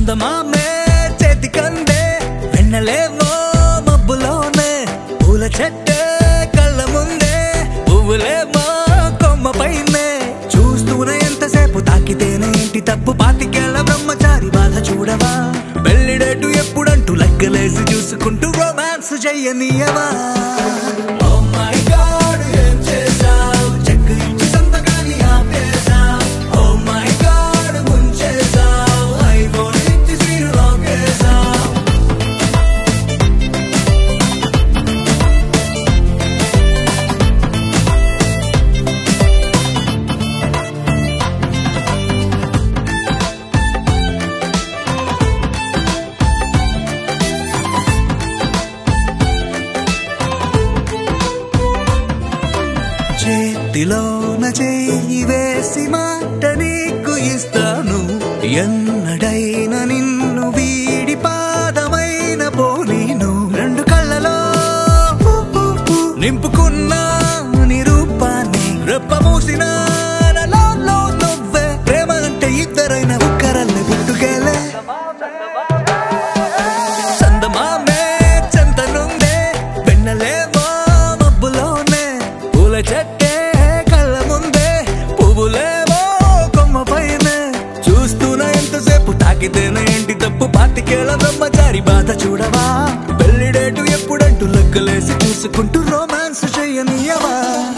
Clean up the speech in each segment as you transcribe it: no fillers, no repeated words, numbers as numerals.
చందమామే చేతికందే వెన్నెలేమో మబ్బులోనే పూల చెట్టే కళ్ళ ముందే పువ్వులేమో కొమ్మ పైనే చూస్తూనే ఎంతసేపు తాకితేనే ఇంటి తప్పు పాతికేళ్ల బ్రహ్మచారి బాధ చూడవా పెళ్లిడేటు ఎప్పుడంటూ లెక్కలేసి చూసుకుంటూ రొమాన్స్ చెయ్యనీయవా చేతిలోన చెయ్యి వేసి మాట నీకు ఇస్తాను ఎన్నడైనా నిన్ను వీడి పాదమైన పోనీను రెండు కళ్ళలో నింపుకున్న నిరూపాన్ని రెప్ప మూసిన నువ్వే ప్రేమ అంటే ఇద్దరైన ఒక్కరల్లే పుట్టుకేలే చందమామే చెంతనుందే వెన్నెలేమో మబ్బులోనే పూల చెట్టే కళ్ళ ముందే పువ్వులేమో కొమ్మ పైనే చూస్తూనే ఎంతసేపు తాకితేనే ఏంటి తప్పు పాతికేళ్ల బ్రహ్మచారి బాధ చూడవా పెళ్లిడేటు ఎప్పుడంటూ లెక్కలేసి చూసుకుంటూ రొమాన్స్ చెయ్యనీయవా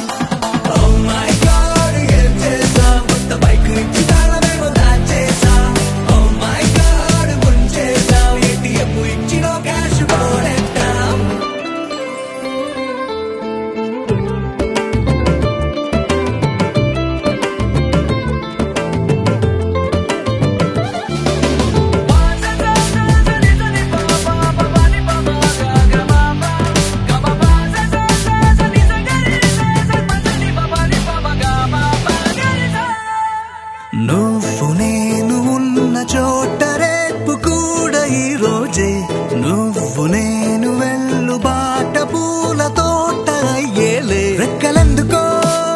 నువ్వు నేను ఉన్న చోట రేపు కూడా ఈ రోజే నువ్వు నేను వెళ్ళు బాట పూల తోట అయ్యేలే రెక్కలెందుకో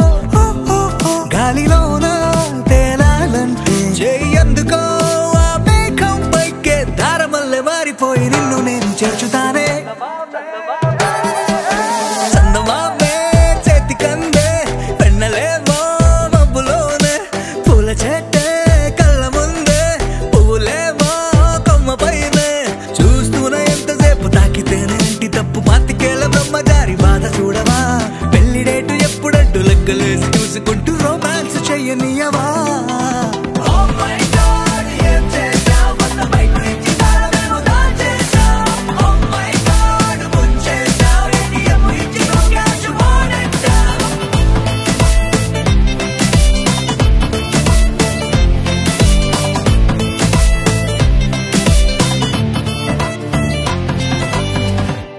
గాలిలోన తేలాలంటే చెయ్యందుకో ఆ మేఘం పైకే దారమల్లె మారిపోయి నిన్ను నేను చేర్చుతానే చందమామే చేతికందే వెన్నెలేమో మబ్బులోనే పూల చెట్టే కళ్ళ ముందే పువ్వులేమో కొమ్మ పైనే చూస్తూనే ఎంతసేపు తాకితేనే ఇంటి తప్పు పాతికేళ్ల బ్రహ్మచారి బాధ చూడవా పెళ్లిడేటు ఎప్పుడంటూ లెక్కలేసి చూసుకుంటూ రొమాన్స్ చెయ్యనీయవా